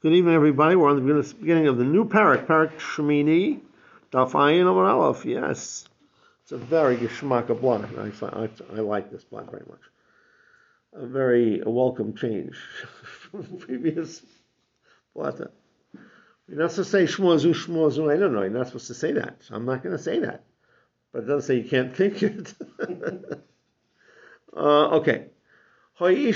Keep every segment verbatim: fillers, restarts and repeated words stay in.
Good evening, everybody. We're on the beginning of the new parak, Parak Shemini, Daf Ayin Amar Aleph. Yes, it's a very geschmack of blood. I, I, I like this blood very much. A very a welcome change from the previous blood. You're not supposed to say shmozu, shmozu. I don't know. You're not supposed to say that. So I'm not going to say that. But it doesn't say you can't think it. uh, okay. She's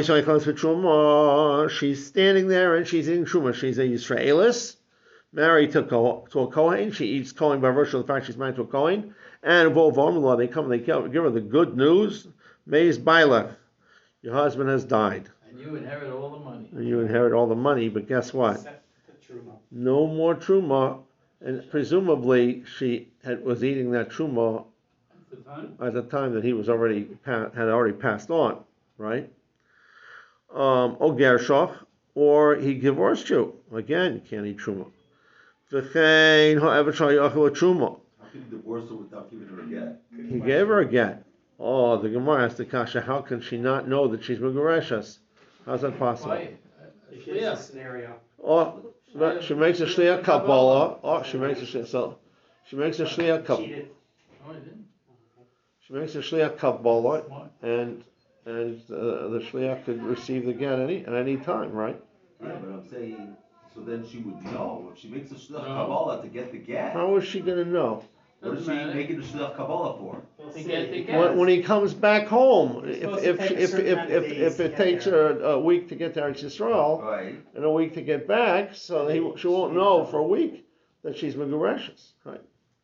standing there and she's eating truma. She's a Yisraelis, married to, to a Kohen. She eats Kohen by virtue of the fact she's married to a Kohen. And involve law, they come and they give her the good news. Meis Bailach, your husband has died. And you inherit all the money. And you inherit all the money, but guess what? No more truma. And presumably she had, was eating that truma at the time, at the time that he was already had already passed on. Right? Um, or Gershach, or he divorced you. Again, you can't eat truma. V'chein ha'evet shayachel truma. How can you divorce her without giving her a get? He gave her a get. Oh, the Gemara asked the kasha, how can she not know that she's megureshes? How's that possible? Why? Here's a scenario. Oh, but she makes a shliach kabbalah. Oh, she makes a shliach. So she makes a shliach kabbalah. Oh, I didn't. She makes a shliach kabbalah, and. And uh, the shliach could receive the get any at any time, right? Yeah, but I'm saying, so then she would know if she makes a shliach kabbalah to get the get. How is she going to know? What is she making the shliach kabbalah for? To get the get. When, when he comes back home, if if if if if if, if it takes her a week to get to Eretz Yisrael, right, and a week to get back, so he, she won't know for a week that she's megureshes, right?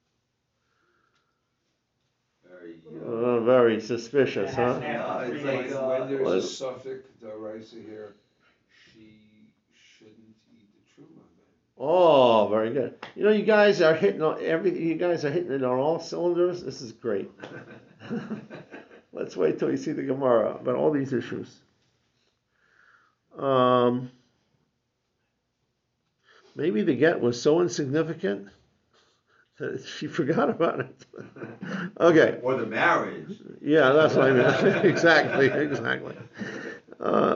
Uh, very suspicious, huh? Yeah, it's When, like, uh, when there's what? a suffix deraisa here, she shouldn't eat the truma then. Oh, very good. You know, you guys are hitting on every. You guys are hitting it on all cylinders. This is great. Let's wait till you see the Gemara about all these issues. Um, maybe the get was so insignificant that she forgot about it. Okay. Or the marriage. Yeah, that's what I mean. exactly, exactly. Uh,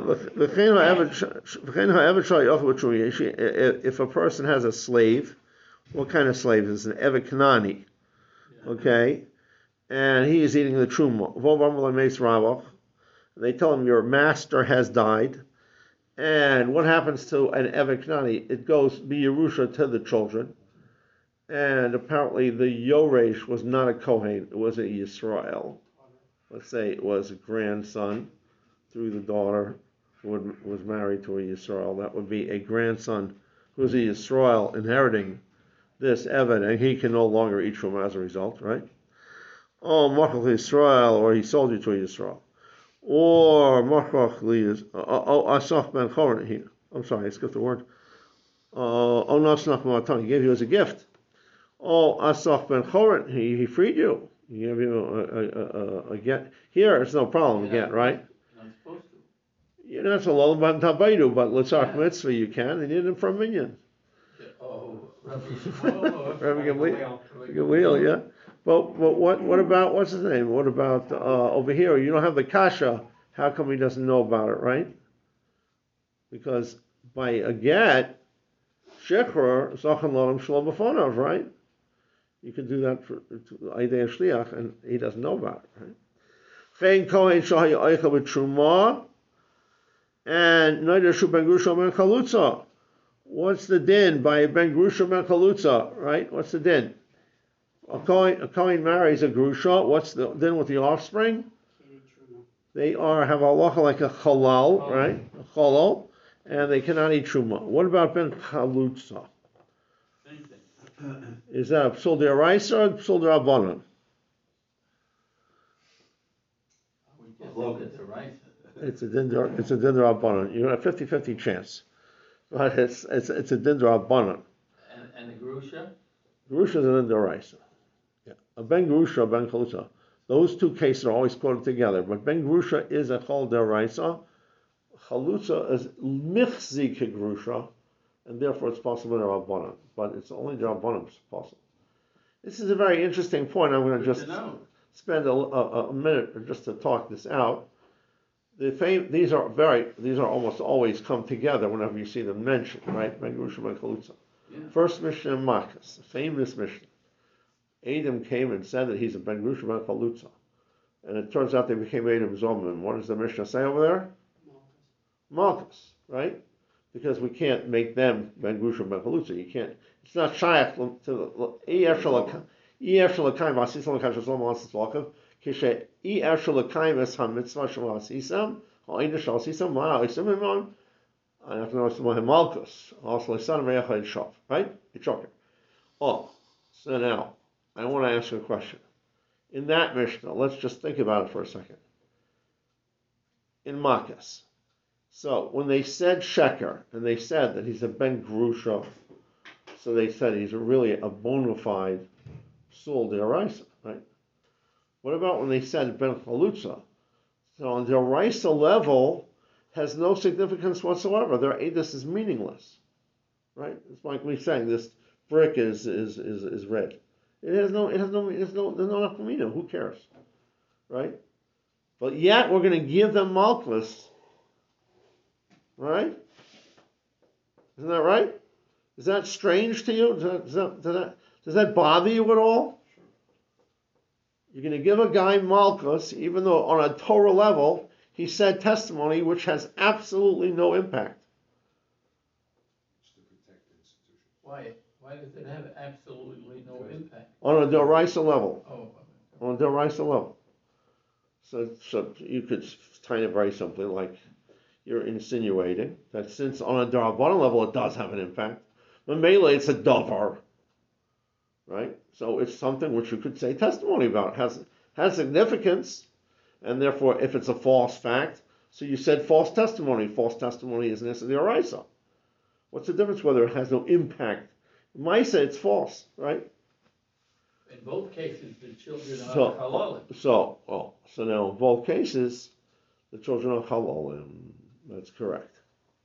if a person has a slave, what kind of slave is it? An Evet Kanani, okay? And he is eating the truma. They tell him your master has died. And what happens to an Evet Kanani? It goes be Yerusha to the children. And apparently the Yoresh was not a Kohen, it was a Yisrael. Let's say it was a grandson through the daughter who was married to a Yisrael. That would be a grandson who's a Yisrael inheriting this Evan, and he can no longer eat from as a result, right? Oh, Machach Yisrael, or he sold you to a Yisrael. Or Machach Li, oh, Asaf ben Chorin, I'm sorry, I skipped the word. Oh, Nasnach Matan, he gave you as a gift. Oh, Asaf ben Chorin, he, he freed you. He gave you a, a, a, a get. Here, it's no problem, You're get, right? You're not supposed to. You're not so low about Tabaydu, but Litzarch Mitzvah you can. They need it for a minion. Oh, Rabbi Shmuel. Rabbi Gamliel, Gamliel, yeah. But, but what, what about, what's his name? What about uh, over here? You don't have the kasha. How come he doesn't know about it, right? Because by a get, Shechor, Zachan Lalam Shalom B'Fonav, right? You can do that for Aidei Shliach, and he doesn't know about it, right? Fein Kohen Shahi Eicha B'Truma, and Neider Shu Ben Grusha Ben Chalutza. What's the din by a Ben Grusha Ben Chalutza, right? What's the din? A Kohen, a Kohen marries a Grusha. What's the din with the offspring? They are have a halacha like a Chalal, right? A Chalal, and they cannot eat Truma. What about Ben Chalutza? Is that a psul d'oraisa or a psul d'rabbanan? It's a din d'or- it's a din d'rabbanan. You have a fifty-fifty chance, but it's it's it's a din d'rabbanan. And and the grusha? Grusha is a din d'oraisa. Yeah, a ben grusha, ben chalutza. Those two cases are always quoted together. But ben grusha is a chol d'oraisa. Chalutza is michzi grusha. And therefore it's possible in Rabbanan, but it's only the Rabbanan is possible. This is a very interesting point. I'm going to just spend a, a, a minute just to talk this out. the fame, these are very, these are almost always come together whenever you see them mentioned, right? Ben Grusha ben Chalutza. Yeah. First Mishnah in Makkos, famous Mishnah. Adam came and said that he's a Ben Grusha ben Chalutza. And it turns out they became Adam Zomim. What does the Mishnah say over there? Malchus, right? Because we can't make them Ben Grusha ben Chalutza. You can't, it's not Shaykh to the Iyar Shalakayim Vasisam Kashazom Asiswakav. Kishe Iyar Shalakayim Es HaMitzvah Shalasisam, Ha'ina Shalasisam, Ma'a'isim Imam, I have to know some Malchus, also son of Reach and Shaf, right? It's okay. Oh, so now, I want to ask you a question. In that Mishnah, let's just think about it for a second. In Makkos, so when they said Sheker, and they said that he's a Ben Grusha, so they said he's really a bona fide Sul D'Oraisa, right? What about when they said Ben Chalutza? So on the D'Oraisa level, has no significance whatsoever. Their edus is meaningless, right? It's like me saying this brick is is is, is red. It has no, it has no, it has no, there's no nafkamina. Who cares, right? But yet we're going to give them malchus, right? Isn't that right? Is that strange to you? Does that, does that, does that, does that bother you at all? You're going to give a guy malchus, even though on a Torah level he said testimony which has absolutely no impact. It's to protect the institution. Why? Why does it have absolutely no impact? On a D'Oraisa level. Oh. On a D'Oraisa level. So, so you could kind of write something like you're insinuating that since on a D'Rabbanan level it does have an impact, but mainly it's a davar, right? So it's something which you could say testimony about. It has has significance, and therefore if it's a false fact, so you said false testimony. False testimony is necessarily D'Oraisa. What's the difference whether it has no impact? Maisa, it's false, right? In both cases, the children are So, halal. so, oh, so now in both cases, the children are halalim. That's correct.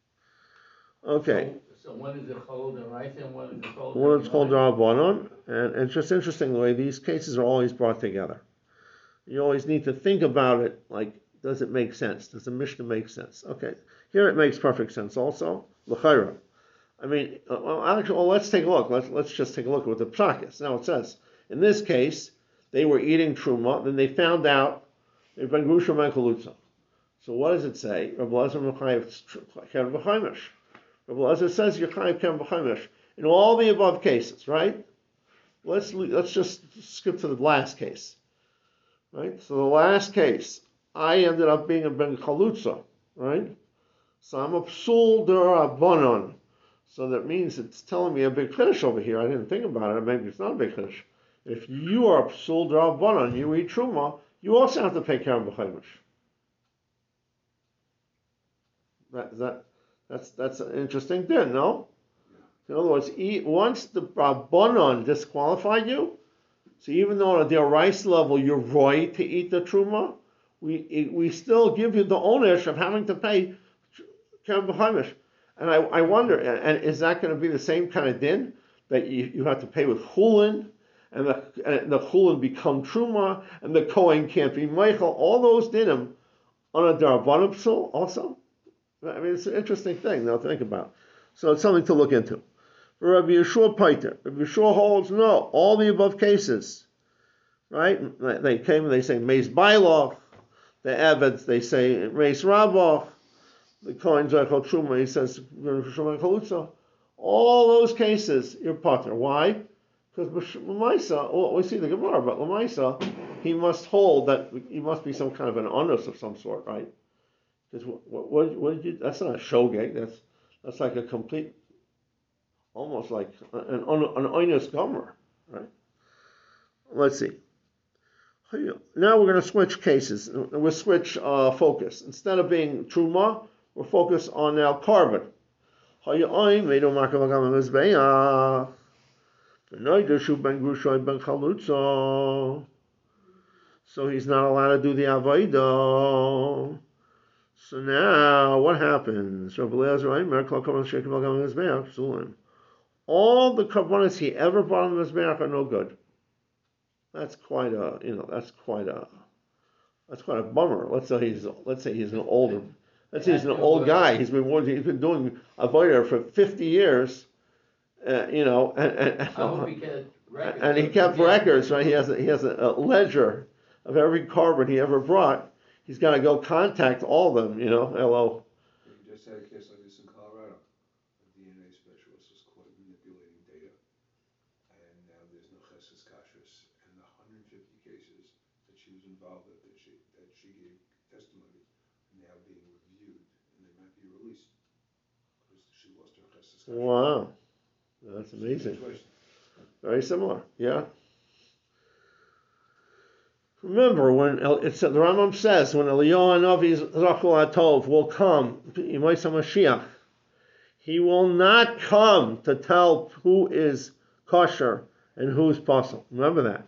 Okay. So, so one is a halal d'oraisa and one is a halal. One is called Rabbanon, and it's just interesting the way these cases are always brought together. You always need to think about it, like, does it make sense? Does the Mishnah make sense? Okay, here it makes perfect sense also. L'chaira. I mean, well, actually, well, let's take a look. Let's let's just take a look at what the psak is. Now it says, in this case, they were eating truma, then they found out they've been grusha ben chalutza. So what does it say? Rabbi Elazar mechayev ken b'chaimish. Rabbi Elazar says you're chayev ken b'chaimish in all the above cases, right? Let's let's just skip to the last case, right? So the last case, I ended up being a ben chalutza, right? So I'm a psul d'Rabbanan. So that means it's telling me a big chiddush over here. I didn't think about it. Maybe it's not a big chiddush. If you are psul d'Rabbanan, you eat truma, you also have to pay keren b'chaimish. That that that's that's an interesting thing, no? In other words, eat, once the Rabbanan disqualified you, so even though on a D'Oraisa level you're right to eat the truma, we we still give you the onus of having to pay keren b'chaimish. And I, I wonder, and is that going to be the same kind of din that you, you have to pay with chulin, and the and the chulin become truma, and the kohen can't be meichel? All those dinim on a d'Rabbanan psul also. I mean, it's an interesting thing now to think about. So it's something to look into. For Rabbi Yeshua Paiter, Rabbi Yeshua holds no, all the above cases, right? They came and they say meis bailach, the Eveds they say meis rabach. The Kohen Zaychal Truma, he says, all those cases, you're partner. Why? Because Lamaisa, well, we see the Gemara, but Lamaisa, he must hold that he must be some kind of an onus of some sort, right? Because what, what, what did you, that's not a shogeg, that's that's like a complete, almost like an, an onus gomer, right? Let's see. Now we're going to switch cases. We'll switch uh, focus. Instead of being Truma, we're focused on now carbon. So he's not allowed to do the avodah. So now what happens? All the carbonates he ever brought on the mizbeach are no good. That's quite a, you know, that's quite a, That's quite a bummer. Let's say he's let's say he's an older, let's say he's an old guy. He's been he's been doing avodah for fifty years, uh, you know, and and, I hope he kept records. and he kept records. Right, he has a, he has a, a ledger of every carbon he ever brought. He's got to go contact all of them, you know. Hello. We just had a case like this in Colorado. A D N A specialist was caught manipulating data, and now there's no chesed kashrus. And the one hundred fifty cases that she was involved with, that she that she gave testimony, are now being reviewed, and they might be released because she lost her chesed kashrus. Wow, that's amazing. Situation. Very similar, yeah. Remember when El, it's, the Rambam says when Eliyahu Hanavi Zachul Atov will come, Yemaisa Mashiach, he will not come to tell who is kosher and who's possible. Remember that.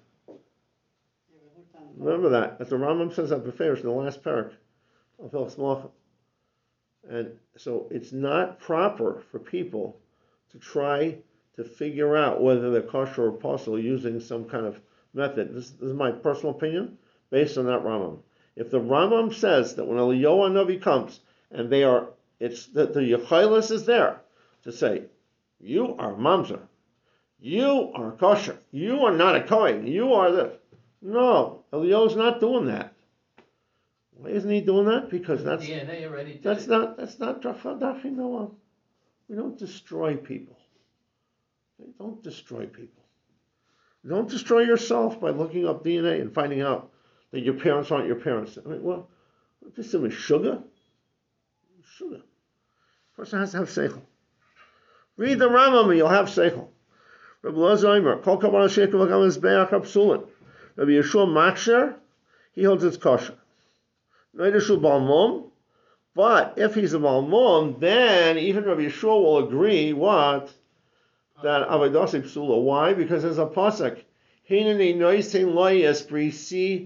Remember that. As the Rambam says at Beferish in the last parak of Hilchos Malachim. And so it's not proper for people to try to figure out whether they're kosher or possible using some kind of method. This, this is my personal opinion based on that Rambam. If the Rambam says that when Eliyahu Hanavi comes and they are, it's that the Yechilas is there to say, you are mamzer, you are kosher, you are not a Kohen, you are this. No, Eliyahu's not doing that. Why isn't he doing that? Because that's D N A already did that's it. not that's not Dafi Noah. We don't destroy people. Don't destroy people. Don't destroy yourself by looking up D N A and finding out that your parents aren't your parents. I mean, well, this is sugar. Sugar. Person has to have seichel. Read the Rambam and you'll have seichel. Rabbi Lazar, Kol Kabbal Sheikh V'Gam Mizbeach HaPsulin. Rabbi Yeshua Machsher, he holds it's kosher. Noideshu Balmum, but if he's a Balmum, then even Rabbi Yeshua will agree what? That Avodas Psula. Why? Because there's a pasuk. Hineni noisin loyes brisi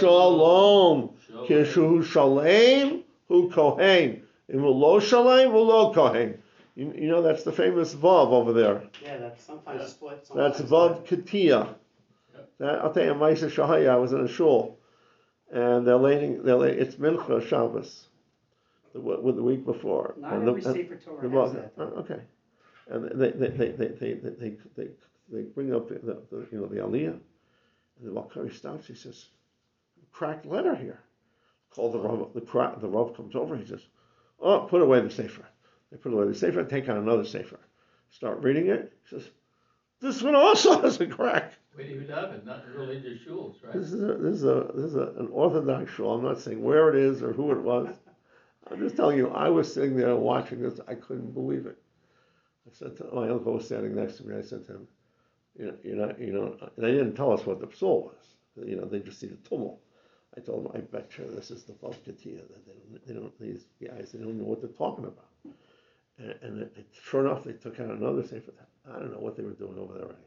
shalom. Kishu shalem hu kohen. Imulo shalem ulo kohen. You, you know that's the famous vav over there. Yeah, that's sometimes Yeah. split. That's Sometimes vav not. katia. That I'll tell you, Ma'aser Shahaya. I was in a shul, and they're laying. They're laying. It's Mincha Shabbos, the, with the week before. Not and the, every Sefer Torah the, has the, that. uh, okay. And they they they they they they, they, they, they bring up the, the you know the Aliyah, and the Valkyrie stops. He says, "Cracked letter here." Call the Rav. The crack. The Rav comes over. He says, "Oh, put away the sefer." They put away the sefer. Take out another sefer. Start reading it. He says, "This one also has a crack." We didn't even have it, not in religious shuls, right? This is a, this is a this is a, an Orthodox shul. I'm not saying where it is or who it was. I'm just telling you. I was sitting there watching this. I couldn't believe it. I said to my uncle was standing next to me. I said to him, "You know, you know, you know." And they didn't tell us what the psul was. You know, they just see the tumult. I told them, "I bet you this is the Balkatia. That they don't, they don't. These guys, they don't know what they're talking about." And, and it, sure enough, they took out another sefer. I don't know what they were doing over there already.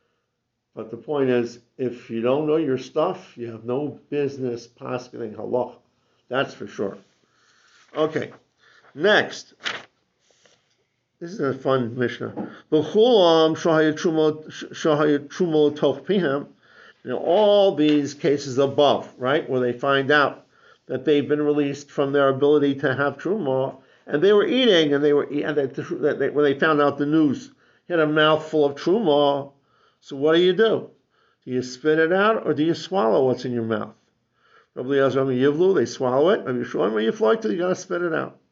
But the point is, if you don't know your stuff, you have no business paskening halacha. That's for sure. Okay, next. This is a fun Mishnah. B'chulam shahayat trumah toch pihem. You know, all these cases above, right, where they find out that they've been released from their ability to have trumah, and they were eating, and they were and they, they, when they found out the news, he had a mouthful of trumah. So what do you do? Do you spit it out, or do you swallow what's in your mouth? Rabbi Eliezer Yivlu, they swallow it. Rabbi Yeshua, when you fly to, you got to spit it out.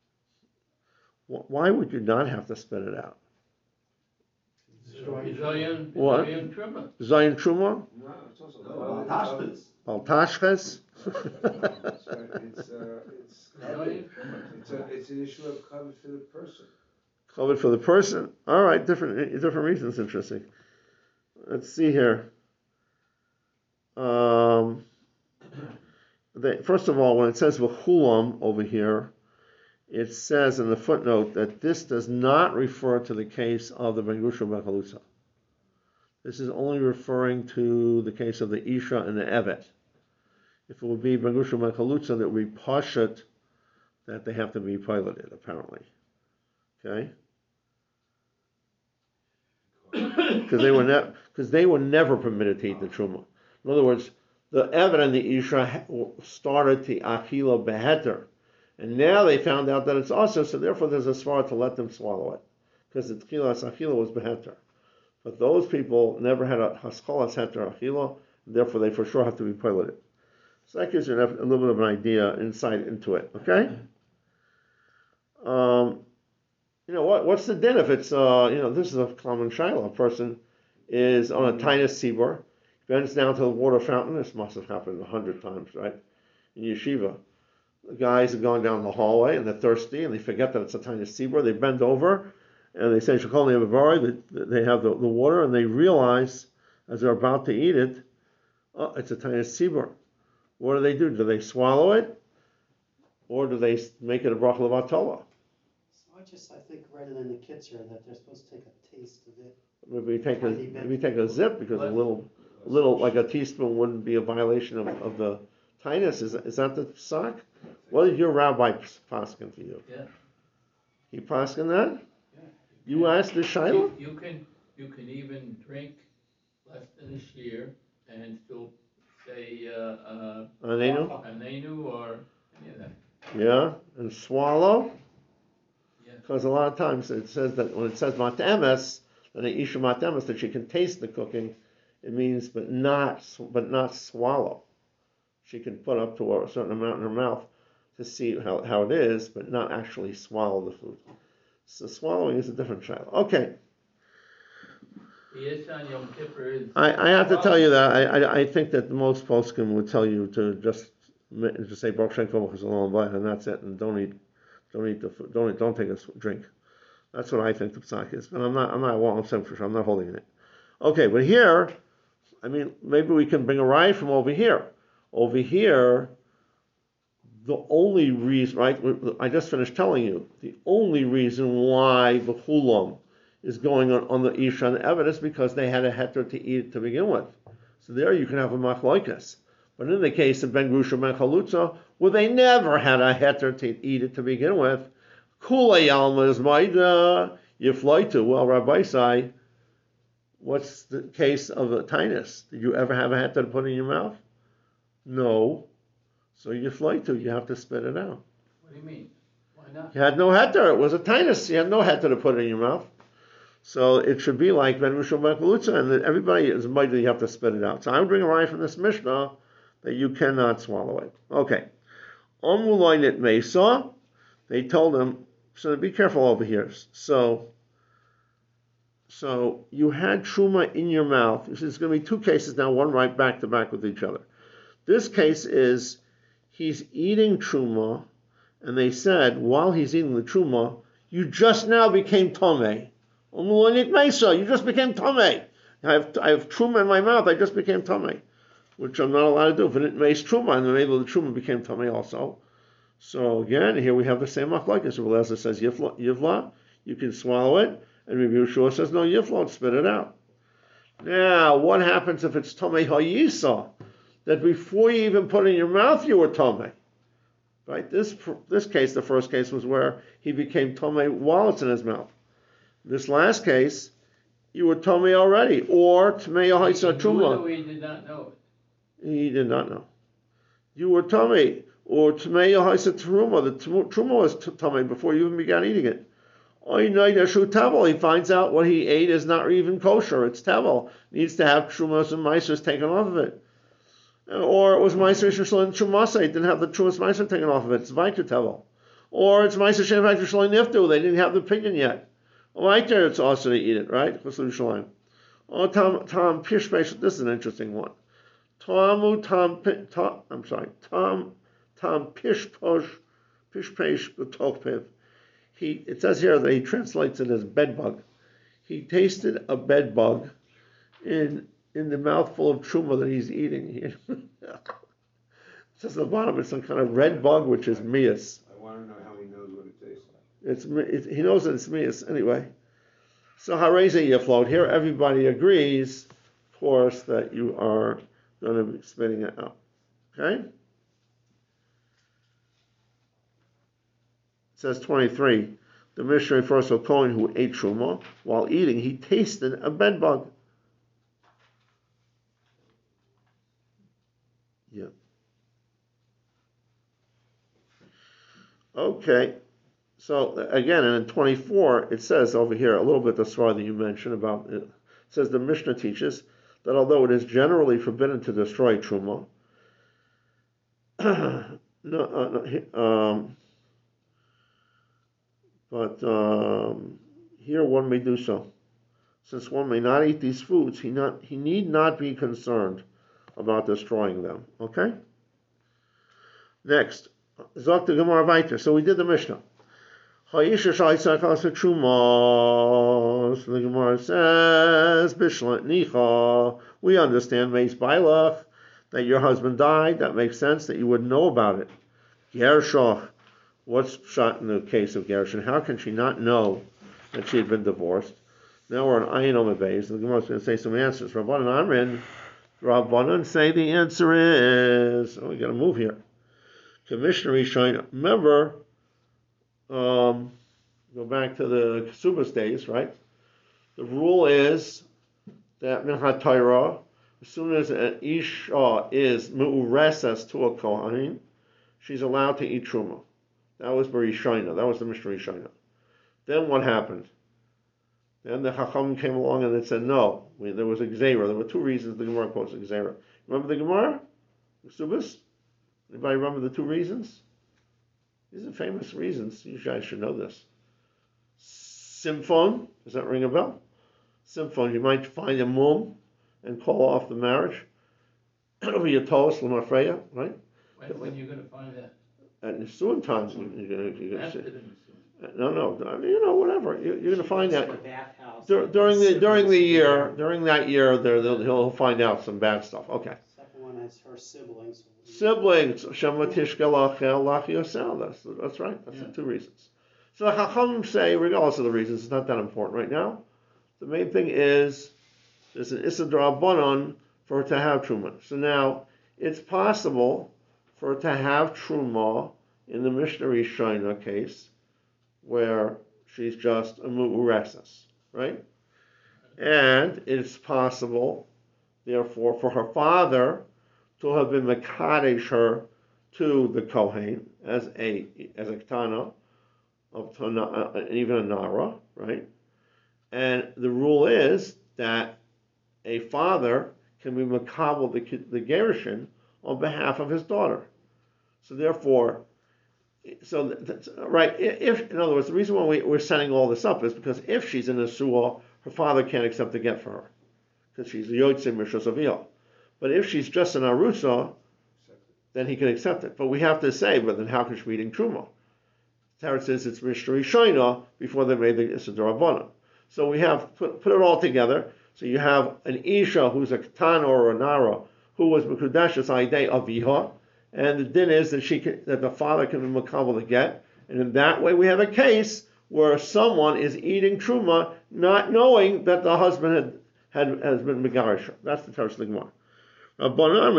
Why would you not have to spit it out? Zion, What? Zion Truma. Zayin Truma? No, it's also. No, Tashbitz. Baltashches? That's right. It's, uh, it's, Zion Truma. it's, a, it's an issue of covered for the person. Covered for the person? All right, different different reasons. Interesting. Let's see here. Um, they, first of all, when it says v'chulam over here, it says in the footnote that this does not refer to the case of the Ben Gusha Ben Chalutza. This is only referring to the case of the Isha and the Evet. If it would be Ben Gusha Ben Chalutza, that would be Pashat, that they have to be piloted, apparently. Okay? Because they were ne- because they were never permitted to eat the truma. In other words, the Evan and the Isha started the Achila Beheter. And now they found out that it's also, so therefore there's a svara to let them swallow it. Because the Tchilas Achila was Beheter. But those people never had a Haskalas Heter Achila, therefore they for sure have to be piloted. So that gives you a little bit of an idea, insight into it, okay? Um, you know, what? what's the din if it's, uh, you know, this is a common shiloh. A person is on a tinus tzibur, bends down to the water fountain. This must have happened a hundred times, right? In yeshiva. The guys are going down the hallway and they're thirsty and they forget that it's a tinus tzibur. They bend over and they say, Shekol Ne'avari, they have the, the water, and they realize as they're about to eat it, oh, it's a tinus tzibur. What do they do? Do they swallow it? Or do they make it a bracha levatala? So I just, I think read it in the kids here that they're supposed to take a taste of it. Maybe take a maybe take a zip, because a little a little like a teaspoon wouldn't be a violation of, of the tinus. Is is that the sock? What did your rabbi paskin to you? Yeah. He paskin that? Yeah. You can- asked the shiloh? You, you can, you can even drink less than a shear and still say, uh, uh, Anenu? anenu or any of that. Yeah, and swallow. Yeah. Because a lot of times it says that when it says matemes, that an isha matemes, that she can taste the cooking, it means but not but not swallow. She can put up to a certain amount in her mouth to see how, how it is, but not actually swallow the food. So swallowing is a different child. Okay. The Yesh on Yom Kippur is. I, I have to tell you that I, I I think that most poskim would tell you to just to say Baruch Shem Kol Chazal Vayit, and that's it, and don't eat don't eat the food, don't eat, don't take a drink. That's what I think the psak is, but I'm not I'm not well, I'm saying for sure I'm not holding it. Okay, but here, I mean, maybe we can bring a ride from over here. Over here, the only reason, right? I just finished telling you the only reason why the chulam is going on, on the Isha and the Evan is because they had a heter to eat it to begin with. So there you can have a machlokes. But in the case of Ben Grusha Ben Chalutza, where they never had a heter to eat it to begin with, Kula Yalma is Maida, you fly to. Well, Rabbi Sai, what's the case of a tinus? Did you ever have a heter to put in your mouth? No. So you fly to, you have to spit it out. What do you mean? Why not? You had no heter. It was a tinus. You had no heter to put it in your mouth. So it should be like Ben Rishon Ben Chalutza, and that everybody is mighty, you have to spit it out. So I would bring a ride from this Mishnah that you cannot swallow it. Okay. Omulainit Mesa, they told him, so be careful over here. So, so you had truma in your mouth. There's going to be two cases now, one right back to back with each other. This case is he's eating truma, and they said while he's eating the truma, you just now became tomei. You just became tomei. I have I have truma in my mouth. I just became tomei, which I'm not allowed to do. If it makes truma, and maybe the truma became tomei also. So again, here we have the same machlokes. Rabbi Eliezer says yivla, yivla, you can swallow it, and Rabbi Yehoshua says no yivla, spit it out. Now, what happens if it's tomei hayisa? That before you even put it in your mouth, you were tomei. Right? This this case, the first case, was where he became tomei while it's in his mouth. This last case, you were tomei already, or tomei hayisa truma. We did not know it. He did not know. You were tomei. Or Tmei Haisa Truma, the Truma was Tomei before you even began eating it. He finds out what he ate is not even kosher, it's Tevel. Needs to have Trumas and Meisers taken off of it. Or it was Meiser Shalom Trumasa, he didn't have the Trumas Meiser taken off of it, it's Viter Tevel. Or it's Meiser Shem Viter Shalom Niftu, they didn't have the pinion yet. Viter, it's also to eat it, right? Oh, Tom, Tom Pishpesh, this is an interesting one. Tomu Tom, Tom, I'm sorry, Tom. Tam pishposh, pishpesh b'tochpev. He, it says here that he translates it as bedbug. He tasted a bedbug in in the mouthful of truma that he's eating. It says at the bottom it's some kind of red bug, which is mias. I want to know how he knows what it tastes like. It's, it's he knows that it's mias anyway. So hareze yaflot. Here everybody agrees, of course, that you are going to be spitting it out. Okay. It says twenty-three. The Mishnah refers to a Kohen who ate truma. While eating, he tasted a bedbug. Okay. So again, and in twenty-four, it says over here a little bit the story that you mentioned about it. It says the Mishnah teaches that although it is generally forbidden to destroy truma, no, uh, no, um, but um, here one may do so. Since one may not eat these foods, he not he need not be concerned about destroying them. Okay. Next, Zok the Gemara Vayter. So we did the Mishnah. So the Gemara says, Bishlat Nicha, we understand, Meis Bailach, that your husband died. That makes sense that you wouldn't know about it. Gershach, what's shot in the case of Gershon? How can she not know that she had been divorced? Now we're on Ayin Omer Beis, and the Gemara is going to say some answers. Rabbanan Amrin, Rabbanan say the answer is, oh, we got to move here. Commissioner Rishon, remember, Um, go back to the Kesubas days, right? The rule is that Minhat Torah, as soon as an Isha is Mu'uresas to a Kohanim, she's allowed to eat Truma. That was Berishina. That was the Mishnah Rishina. Then what happened? Then the Chacham came along and they said, no, we, there was a Gzeira. There were two reasons the Gemara quotes a Gzeira. Remember the Gemara? Kesubas? Anybody remember the two reasons? These are famous reasons. You guys should know this. Simphon, does that ring a bell? Simphon, you might find a mum and call off the marriage. Over your toast, Lamafreya, right? When, when you're gonna find that? At Nisuin times, you're gonna, you're gonna After see. the Nisuin. No, no, I mean, you know, whatever. You, you're gonna find It's that in a bathhouse. dur- during the during the year, during that year, there they'll- he'll find out some bad stuff. Okay. Second one is her siblings. Siblings, Shematishgalach Lach Yosel. That's that's right. That's Yeah. the two reasons. So the Chacham say, regardless of the reasons, it's not that important right now. The main thing is there's an Issa D'Rabbanan for her to have Truma. So now it's possible for her to have Truma in the Mishnah Rishona case, where she's just a Mu'uresas, right? And it's possible, therefore, for her father to have been mekadesh her to the Kohen as a as a ketana of tana, uh, even a nara, right? And the rule is that a father can be makabel the the gerushin on behalf of his daughter. So therefore, so that's, right. If in other words, the reason why we, we're setting all this up is because if she's in a suah, her father can't accept the get for her because she's a yotze mishos aviyah. But if she's just an arusa, then he can accept it. But we have to say, but then how can she be eating truma? Tarot says it's Mishnah Rishona before they made the Issa D'Rabbanan. So we have put put it all together. So you have an Isha who's a Ketana or a Nara who was Mekudeshes Aidei Aviha, and the din is that she can, that the father can be makabel the get, and in that way we have a case where someone is eating truma not knowing that the husband had, had has been megarish. That's the Tarot of the Gemara. That's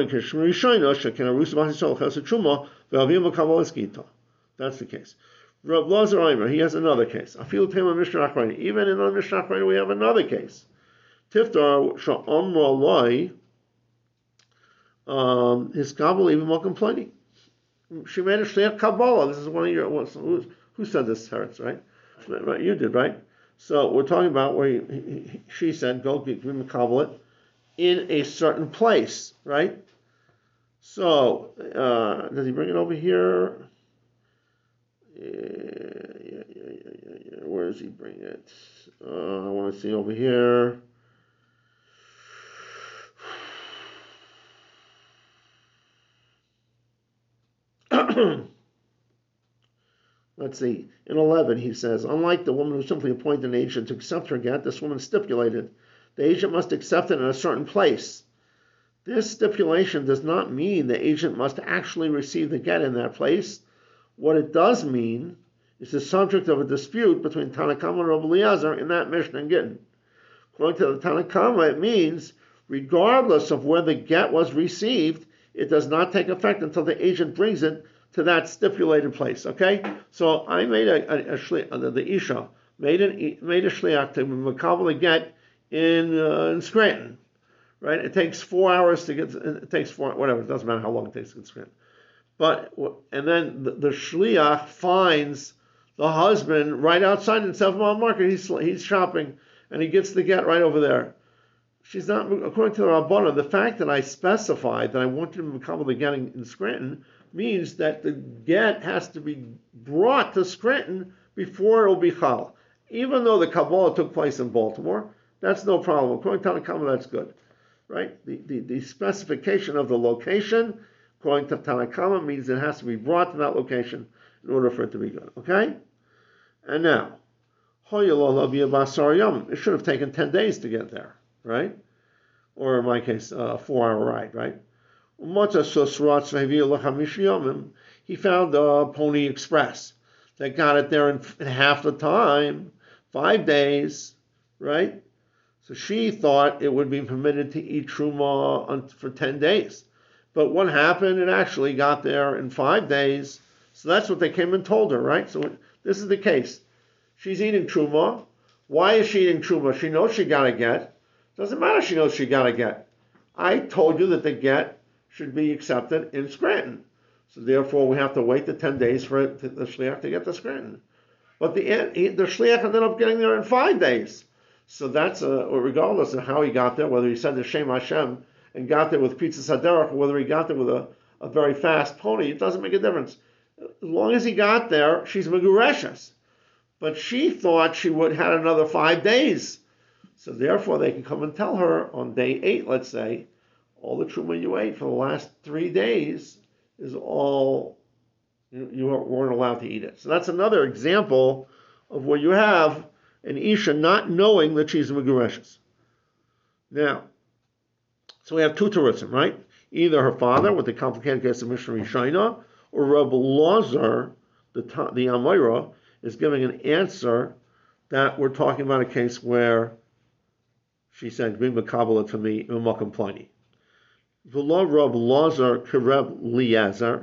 the case. Rav Lazar Eimer, he has another case. Even in the Mishnah Achrayim, we have another case. Tiftar sha'amra lai, um, his kabbalah even more complaining. She made a shliach kabbalah. This is one of your, who, who said this, Teretz, right? Right? You did, right? So we're talking about where he, he, she said, go give him a kabbalah in a certain place, right? So, uh, does he bring it over here? Yeah, yeah, yeah, yeah, yeah, yeah. Where does he bring it? Uh, I want to see over here. Let's see. In eleven, he says, unlike the woman who simply appointed an agent to accept her get, this woman stipulated the agent must accept it in a certain place. This stipulation does not mean the agent must actually receive the get in that place. What it does mean is the subject of a dispute between Tanakama and Rabbi Eliezer in that Mishnah and Gittin. According to the Tanakama, it means regardless of where the get was received, it does not take effect until the agent brings it to that stipulated place. Okay, so I made a, a, a shli, uh, the Isha made an made a shliach to makabel get in uh, in Scranton, right? It takes four hours to get. It takes four whatever. It doesn't matter how long it takes to get to Scranton. But and then the, the shliach finds the husband right outside in Seven Mile Market. He's he's shopping, and he gets the get right over there. She's not, according to the Rabbanah, the fact that I specified that I wanted him to become the getting in Scranton means that the get has to be brought to Scranton before it'll be chal. Even though the Kabbalah took place in Baltimore, that's no problem. According to Tanakh, that's good, right? The, the the specification of the location, according to Tanakh, means it has to be brought to that location in order for it to be good. Okay? And now, it should have taken ten days to get there, right? Or in my case, a four-hour ride, right? He found a Pony Express that got it there in, in half the time, five days, right? So she thought it would be permitted to eat truma for ten days. But what happened? It actually got there in five days. So that's what they came and told her, right? So this is the case. She's eating truma. Why is she eating truma? She knows she got to get. Doesn't matter, she knows she got to get. I told you that the get should be accepted in Scranton. So therefore, we have to wait the ten days for it to, the shliach to get to Scranton. But the the shliach ended up getting there in five days. So that's a, regardless of how he got there, whether he said the Shem Hashem and got there with pizza saderach, or whether he got there with a, a very fast pony, it doesn't make a difference. As long as he got there, she's megureshes. But she thought she would had another five days. So therefore, they can come and tell her on day eight, let's say, all the truma you ate for the last three days is all, you, you weren't allowed to eat it. So that's another example of where you have an Isha not knowing that she's a Megureshes. Now, so we have two Terutzim, right? Either her father, with the complicated case of Mishnah Rishayna, or Rabbi Lazar, the, the Amoira, is giving an answer that we're talking about a case where she said, bring Makabala to me, Umakam Pliny. V'lo Rab Lazar Kereb Liazar,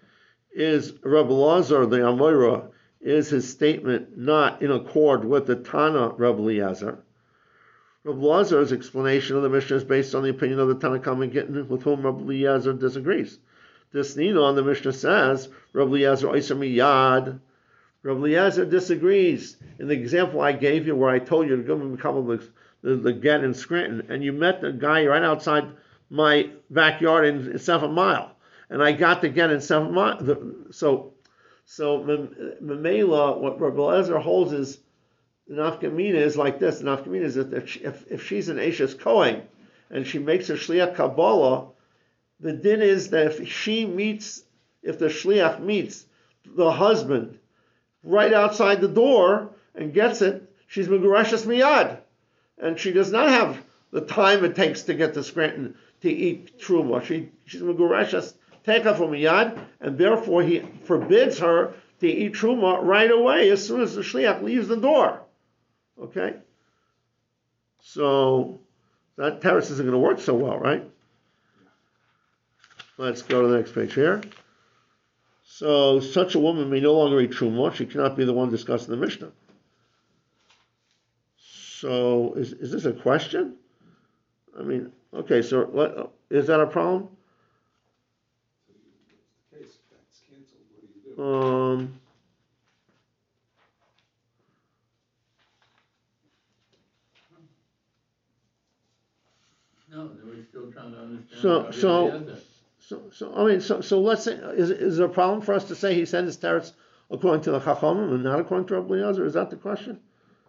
is Rab Lazar, the Amoira, is his statement not in accord with the Tana Rab Liazar? Rab Lazar's explanation of the Mishnah is based on the opinion of the Tanakhama Gittin, with whom Rab Liazar disagrees. This Nino on the Mishnah says, Rab Liazar Oiser Miyad. Rab Liazar disagrees. In the example I gave you, where I told you to go and become the, the, the get in Scranton, and you met the guy right outside my backyard in, in Seven Mile, and I got to get in Seven Mile. So, so Mamela, what Rab Liazar holds is the nafkamina is like this. The nafkamina is that if, she, if, if she's an Eishes Kohen and she makes a Shliach Kabbalah, the din is that if she meets, if the Shliach meets the husband right outside the door and gets it, she's Megureshes Miyad. And she does not have the time it takes to get to Scranton to eat Truma. She, she's Megureshes Techa from Miyad, and therefore he forbids her to eat Truma right away as soon as the Shliach leaves the door. Okay? So that terrace isn't going to work so well, right? Let's go to the next page here. So such a woman may no longer eat Truma. She cannot be the one discussing the Mishnah. So is is this a question? I mean, okay, so what, is that a problem? Case, that's canceled. What do you do? Um, No, they were still trying to understand. So- how so- he had that. so, so I mean, so, so let's say, is, is there a problem for us to say he said his teretz according to the Chachamim and not according to Rabbi Eliezer? Is that the question?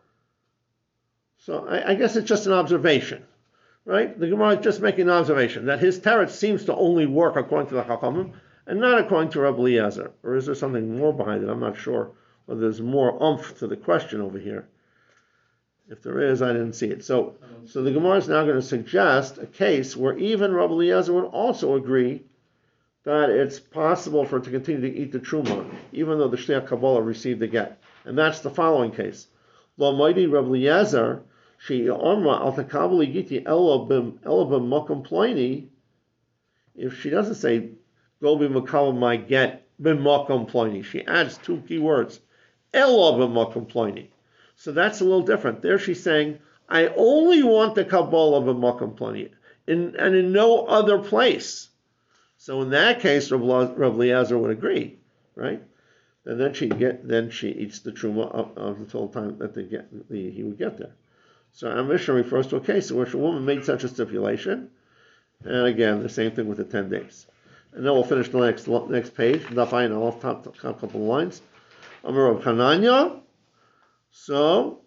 So I, I guess it's just an observation, right? The Gemara is just making an observation that his teretz seems to only work according to the Chachamim and not according to Rabbi Eliezer. Or is there something more behind it? I'm not sure whether there's more oomph to the question over here. If there is, I didn't see it. So, so the Gemara is now going to suggest a case where even Rabbi Eliezer would also agree that it's possible for her to continue to eat the truma, even though the Shliach Kabbalah received the get. And that's the following case. Lo Maidi Rabbi Eliezer, she Omra al Takabali Giti Elobim Elobim Makam Pliny. If she doesn't say go be Makam my get bim Makam Pliny, she adds two key words. Elobim Makam Pliny. So that's a little different. There she's saying, I only want the Kabbalah of a Makam Pliny, in, and in no other place. So in that case, Rav Eliezer would agree, right? And then she get then she eats the truma up, up until the time that they get the, he would get there. So our Mishnah refers to a case in which a woman made such a stipulation, and again the same thing with the ten days. And then we'll finish the next next page. Daf Ayin Aleph, top, top couple of lines. Amar Rav Hananya. So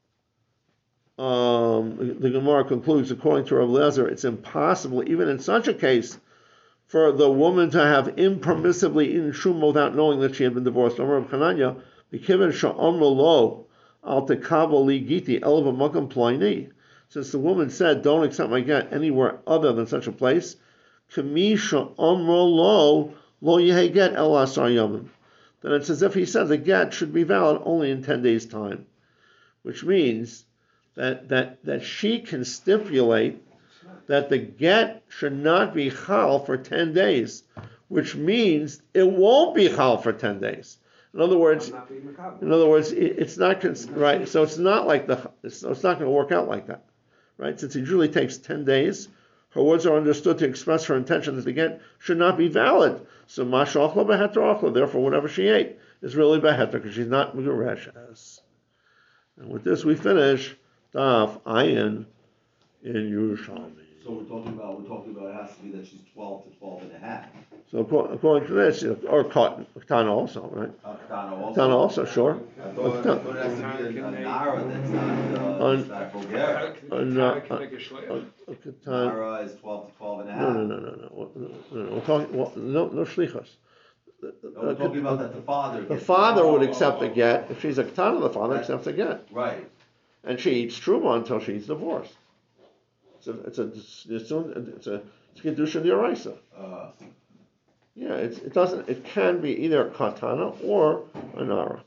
um, the Gemara concludes, according to Rav Eliezer, it's impossible, even in such a case, for the woman to have impermissibly eaten truma without knowing that she had been divorced. Amar Rav Hananya, B'kiven sha'amru lo al tekabel li giti el v'makam ploini. Since the woman said, "Don't accept my get anywhere other than such a place," k'mi sha'amru lo lo yehe get el asar yamim. Then it's as if he said the get should be valid only in ten days' time, which means that that that she can stipulate that the get should not be chal for ten days, which means it won't be chal for ten days. In other words, in other words, it, it's not cons- right. So it's not like the it's, it's not going to work out like that, right? Since it usually takes ten days, her words are understood to express her intention that the get should not be valid. So mashachla beheter achla. Therefore, whatever she ate is really beheter because she's not megureshes. And with this, we finish Daf Ayin in Yerushalmi. So we're talking about, we're talking about it has to be that she's twelve to twelve and a half. So according to this, or Katana also, right? Uh, Katana also. Katana also, sure. I thought, I thought it has to be a, a Nara that's not, uh, that's not Bulgaria. Uh, no, uh, uh, Katana. Nara is twelve to twelve and a half. No, no, no, no, no. no, no, no. We're talking, well, no, no shlichus. No, we're talking about that the father. The gets- father oh, would oh, accept oh, the oh. get. If she's a Katana, the father Right. accepts the get. Right. And she eats truma until she's divorced. It's a, it's a, it's a, it's a, it's kedusha d'oraisa. Uh, Yeah, it's, it doesn't. It can be either a katana or a nara.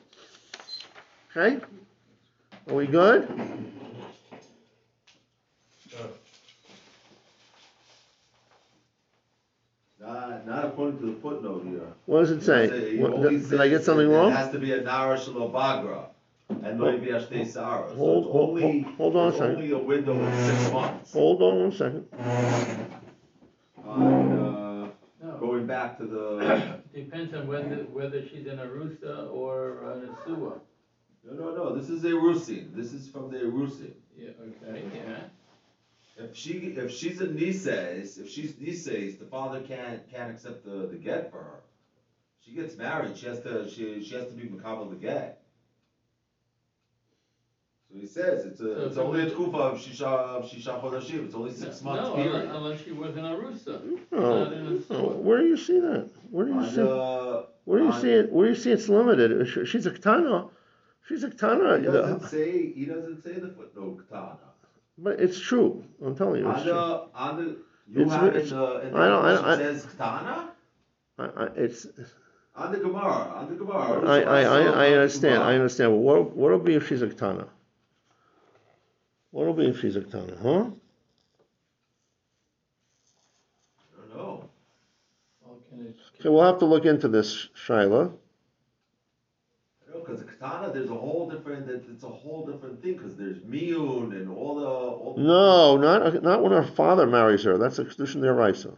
Okay, are we good? not, not according to the footnote here. What does it say? It What, only did, did I get says something that wrong? It has to be a Nara Shalobagra. And no Yashtei Sarah. So Hold- it's hold- only, hold- hold on a it's second. only a window of six months. Hold on one second. On, uh, No, going back to the, depends on whether, whether she's in a Rusa or an Asua. no, no, no, this is a Rusin. This is from the Rusin. Yeah, okay, yeah. If she, if she's a Nises, if she's Nises, the father can't, can't accept the, the get for her. She gets married, she has to, she, she has to be Makabal the get. So he says, it's a, So it's if only a it's- tkufa of Shisha, of Shisha Chodashim, it's only six months No, period. unless, unless she was in a Rusa. No, Not in a no. Asua. Where do you see that? Where do you On see? the, Where do you on- see it? Where do you see it's limited? She- She's a katana. She's a He katana. doesn't say, he doesn't say the footnote katana. But it's true. I'm telling you, it's On true. the, on the, you It's- have in it's- the, in the I don't- I- English I- it says katana? I, I, it's. On the Gemara, on the Gemara. I, I, I, I understand. I understand. But what, what'll be if she's a katana? What'll be if she's a katana, huh? I don't know. Well, can it- Okay, we'll have to look into this, Shaila. Because the katana, there's a whole different, it- it's a whole different thing, because there's miyun and all the, all the. No, not not when her father marries her. That's a kedushin d'oraisa.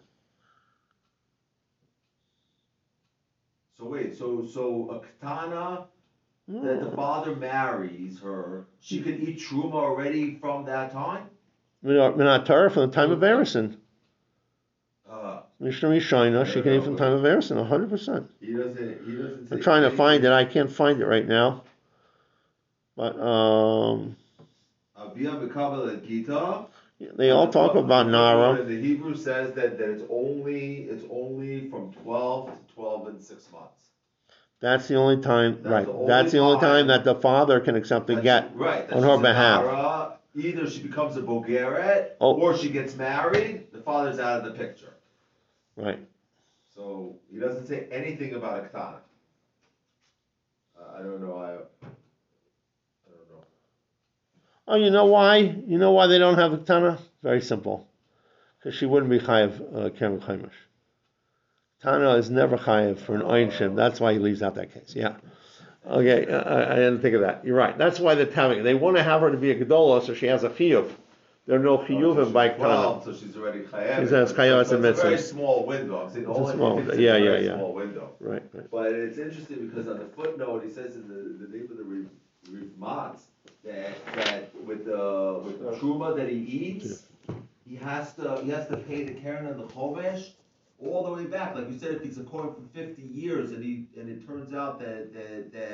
So wait, so, so a katana that the No. father marries her, she can eat truma already from that time? Minat Torah from the time of Erison. Uh, Mishnah Rishayna, she can eat from the time of Erison, one hundred percent. he doesn't, he doesn't say. I'm trying to anything. find it. I can't find it right now. But um, Avia Mekabel and Gita. they all talk about Nara. The Hebrew says that, that it's only, it's only from twelve to twelve and six months. That's the only time, That's right? the only That's the only time. time that the father can accept the That's- get. right, that on her she's a behalf. Nara. Either she becomes a Bogeret, Oh. or she gets married, the father's out of the picture. Right. So he doesn't say anything about a katana. Uh, I don't know, I, I don't know. Oh, you know why? You know why they don't have the Tana? Very simple. Because she wouldn't be chayiv uh, Keren Chaimish. Tana is never chayiv for an Ayin Shem. That's why he leaves out that case. Yeah. Okay, I, I didn't think of that. You're right. That's why they're having it. They want to have her to be a Gedola so she has a chiyuv. there are no Oh, chiyuvim by she's kana. twelve, so she's already chayav. She says chayos and It's a very mitzvahs. small window. I'm saying It's a all small infants, window. Yeah, it's a yeah, very yeah. small window. Right, right. But it's interesting because on the footnote, he says in the, the name of the Riv, Riv Matz, that, that with the, with the truma that he eats, he has to, he has to pay the Karen and the Chomesh all the way back. Like you said, if he's a coin for fifty years and he, and it turns out that, that, that